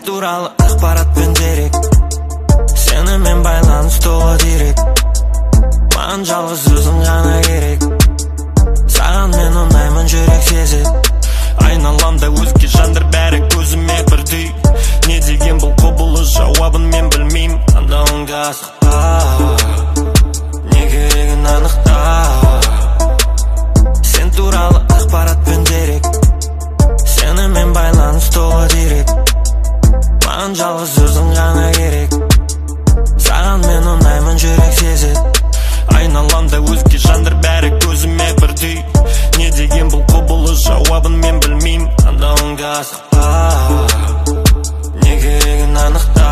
туралы ақпарат пен дерек, сенімен байланыс толы дерек. Маған жалғыз өзің ғана керек, саған мен ұнаймын жүрек сезет. Айналамда өзге жандар бәрі көзіме бірдей. Не деген бұл құбылыс, жауабын мен білмейм. Андауыңда асықпа, не керегін анықта. Сен туралы ақпарат пен дерек, сенімен байланыс толы дерек. Маған жалғыз өзің ғана керек, саған мен ұнаймын жүрек сезет. Айналамда өзге жандар бәрі көзіме бірдей. Не деген бұл құбылыс, жауабын мен білмейм. Андауыңда асықпа, не керегін анықта.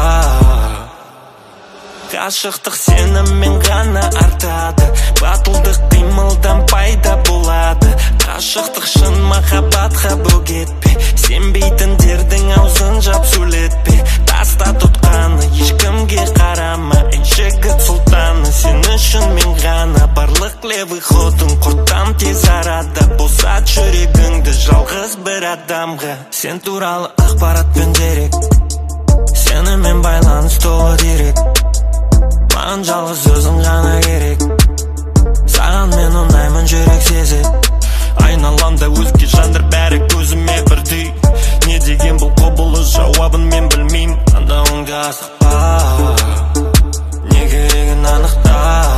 Ғашықтық сенімен ғана артады, батылдық қимылдан пайда болады. Ғашықтық шын махаббатқа бөгетпе, сенбейтіндердің аузын жап сөйлетпе. Таста тұтқаны ешкімге қарама, ей жігіт сұлтаны, сен үшін мен ғана. Барлық левый ходың құрттан тез арада, босат жүрегіңді жалғыз бір адамға. Сен туралы ақпарат пен дерек, сенімен байланыс толы дерек. Маған жалғыз өзің ғана керек, саған мен ұнаймын жүрек сезет. Айналамда өзге жандар бәрі көзіме бірдей. Не деген бұл құбылыс, жауабын мен білмейм. Андауыңда асықпа, не керегін анықта.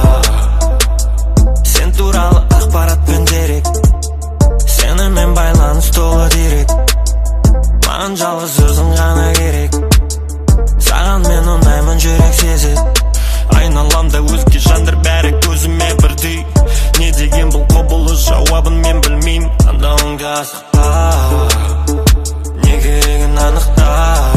Сен туралы ақпарат пен дерек, сенімен байланыс толы дерек. Маған жалғыз өзің ғана керек, саған мен ұнаймын жүрек сезет. Айналамда өзге жандар бәрі көзіме бірдей. Не деген бұл құбылыс, жауабын мен білмейм. Андауыңда асықпа, не керегін анықта.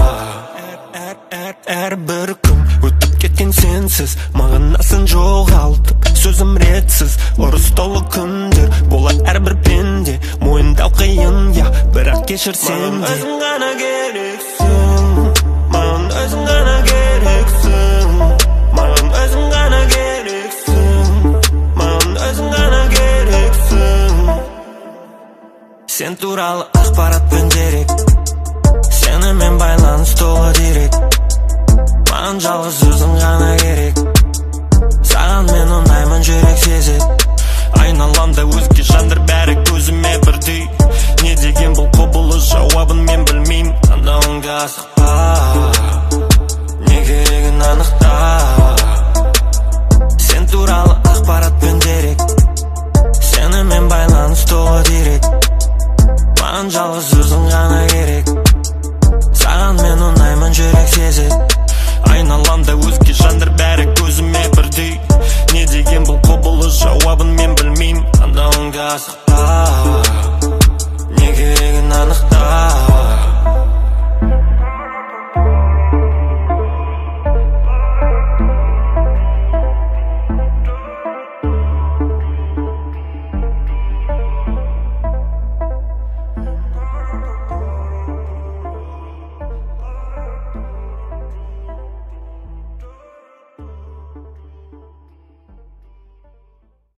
Әрбір күн өтіп кеткен сенсіз, мағынасын жоғалтып сөзім ретсіз. Ұрыс толы күндер болар әрбір пенде, мойындау қиын, я, бірақ кешірсем де. Маған өзің ғана керексің, маған өзің ғана керексің. Маған өзің ғана керексің, маған өзің ғана керексің. Сен туралы ақпарат пен дерек, сенімен байланыс толы дерек. Маған жалғыз өзің ғана керек, саған мен ұнаймын жүрек сезет. Айналамда өзге жандар бәрі көзіме бірдей. Не деген бұл құбылыс, жауабын мен білмейм. Андауыңда асықпа, не керегін анықта. Сен туралы ақпарат пен дерек, сенімен байланыс толы дерек. Маған жалғыз өзің ғана керек, саған мен ұнаймын жүрек сезет. Айналамда өзге жандар бәрі көзіме бірдей. Не деген бұл құбылыс, жауабын мен білмейм. Андауыңда асықпа.